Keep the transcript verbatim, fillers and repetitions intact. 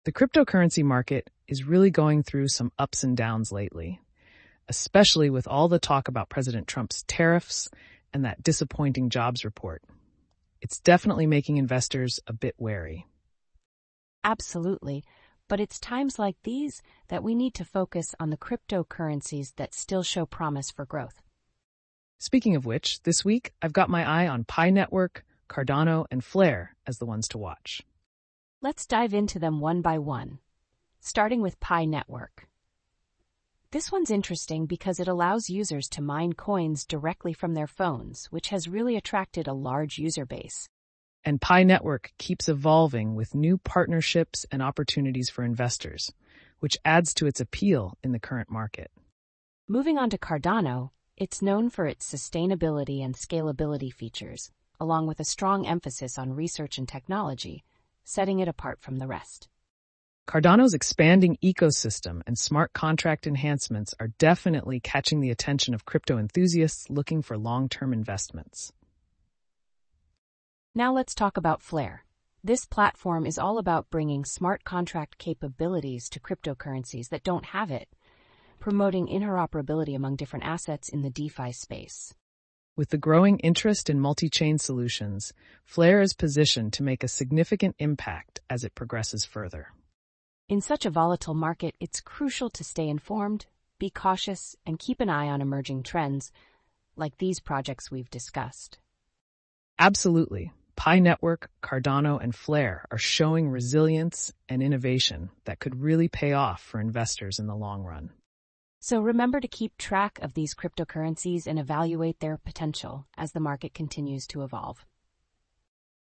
The cryptocurrency market is really going through some ups and downs lately, especially with all the talk about President Trump's tariffs and that disappointing jobs report. It's definitely making investors a bit wary. Absolutely, but it's times like these that we need to focus on the cryptocurrencies that still show promise for growth. Speaking of which, this week I've got my eye on Pi Network, Cardano, and Flare as the ones to watch. Let's dive into them one by one, starting with Pi Network. This one's interesting because it allows users to mine coins directly from their phones, which has really attracted a large user base. And Pi Network keeps evolving with new partnerships and opportunities for investors, which adds to its appeal in the current market. Moving on to Cardano, it's known for its sustainability and scalability features, along with a strong emphasis on research and technology, setting it apart from the rest. Cardano's expanding ecosystem and smart contract enhancements are definitely catching the attention of crypto enthusiasts looking for long-term investments. Now let's talk about Flare. This platform is all about bringing smart contract capabilities to cryptocurrencies that don't have it, promoting interoperability among different assets in the DeFi space. With the growing interest in multi-chain solutions, Flare is positioned to make a significant impact as it progresses further. In such a volatile market, it's crucial to stay informed, be cautious, and keep an eye on emerging trends, like these projects we've discussed. Absolutely. Pi Network, Cardano, and Flare are showing resilience and innovation that could really pay off for investors in the long run. So remember to keep track of these cryptocurrencies and evaluate their potential as the market continues to evolve.